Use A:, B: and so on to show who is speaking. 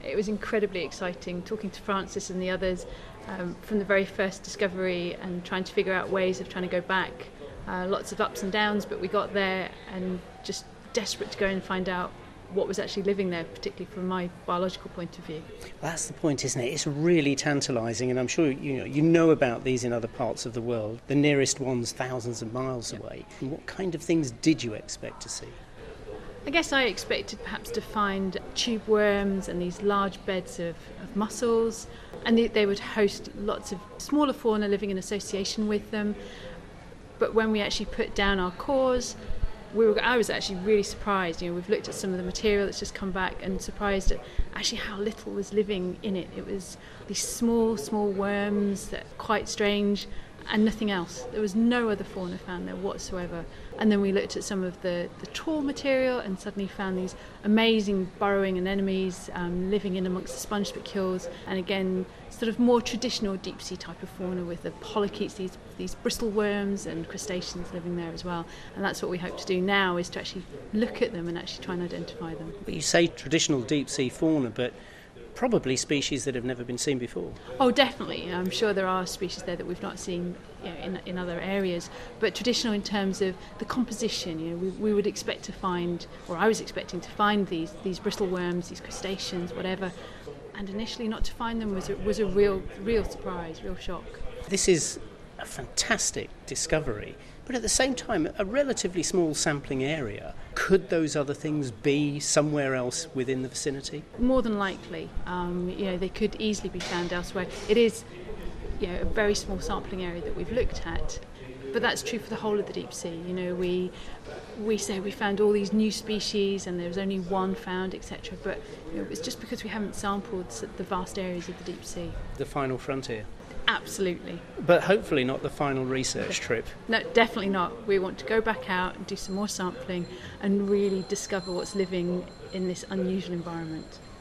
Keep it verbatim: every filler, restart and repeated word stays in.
A: It was incredibly exciting talking to Francis and the others um, from the very first discovery and trying to figure out ways of trying to go back. Uh, lots of ups and downs, but we got there and just desperate to go and find out what was actually living there, particularly from my biological point of view.
B: Well, that's the point, isn't it? It's really tantalising, and I'm sure you know you know about these in other parts of the world. The nearest one's thousands of miles
A: Yeah.
B: away. And what kind of things did you expect to see?
A: I guess I expected perhaps to find tube worms and these large beds of, of mussels, and they, they would host lots of smaller fauna living in association with them. But when we actually put down our cores, we were, I was actually really surprised. You know, we've looked at some of the material that's just come back and surprised at actually how little was living in it. It was these small, small worms that are quite strange and nothing else. There was no other fauna found there whatsoever. And then we looked at some of the, the trawl material and suddenly found these amazing burrowing anemones um, living in amongst the sponge spicules, and again sort of more traditional deep sea type of fauna with the polychaetes, these these bristle worms and crustaceans living there as well. And that's what we hope to do now, is to actually look at them and actually try and identify them.
B: Well, you say traditional deep sea fauna, but probably species that have never been seen before.
A: Oh, definitely. I'm sure there are species there that we've not seen, you know, in in other areas. But traditional in terms of the composition, you know, we, we would expect to find, or I was expecting to find these these bristle worms, these crustaceans, whatever. And initially, not to find them was a, was a real real surprise, real shock.
B: This is a fantastic discovery, but at the same time, a relatively small sampling area. Could those other things be somewhere else within the vicinity?
A: More than likely, um, you know, they could easily be found elsewhere. It is, you know, a very small sampling area that we've looked at, but that's true for the whole of the deep sea. You know, we we say we found all these new species and there was only one found, et cetera. But you know, it's just because we haven't sampled the vast areas of the deep sea.
B: The final frontier.
A: Absolutely.
B: But hopefully not the final research trip.
A: No, definitely not. We want to go back out and do some more sampling and really discover what's living in this unusual environment.